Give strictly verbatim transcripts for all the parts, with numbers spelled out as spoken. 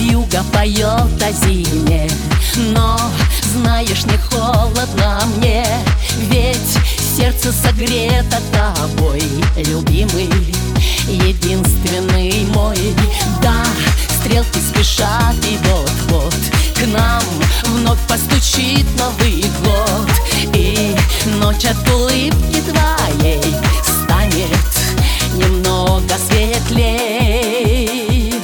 Вьюга поет о зиме, но знаешь, не холодно мне, ведь сердце согрето тобой, любимый, единственный мой. Да, стрелки спешат, и вот-вот к нам вновь постучит Новый год, и ночь от улыбки твоей станет немного светлей.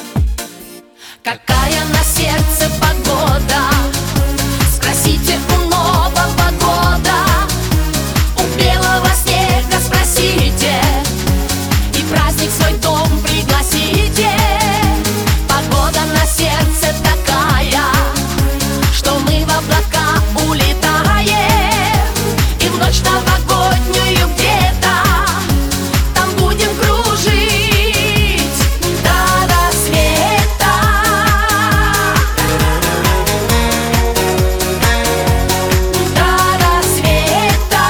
Какая на сердце погода, спросите у Нового года, у белого снега спросите, и праздник свой дом пригласите. Погода на сердце такая, что мы в облака улетаем, и в ночь новогоднюю где-то там будем кружить до рассвета. До рассвета.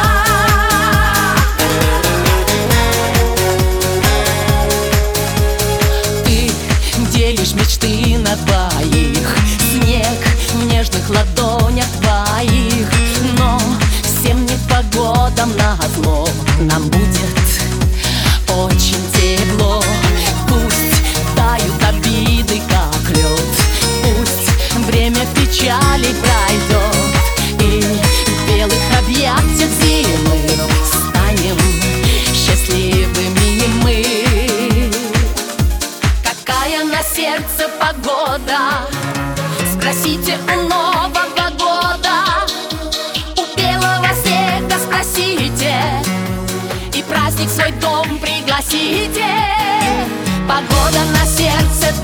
Ты делишь мечты на двоих, снег в нежных ладонях твоих, но всем непогодам назло нам будет очень тепло. Пусть тают обиды, как лед, пусть время печали пройдет, и в белых объятиях зимы станем счастливыми мы. Какая на сердце погода, спросите у Нового года, у белого снега спросите, и праздник свой дом пригласите. Погода на сердце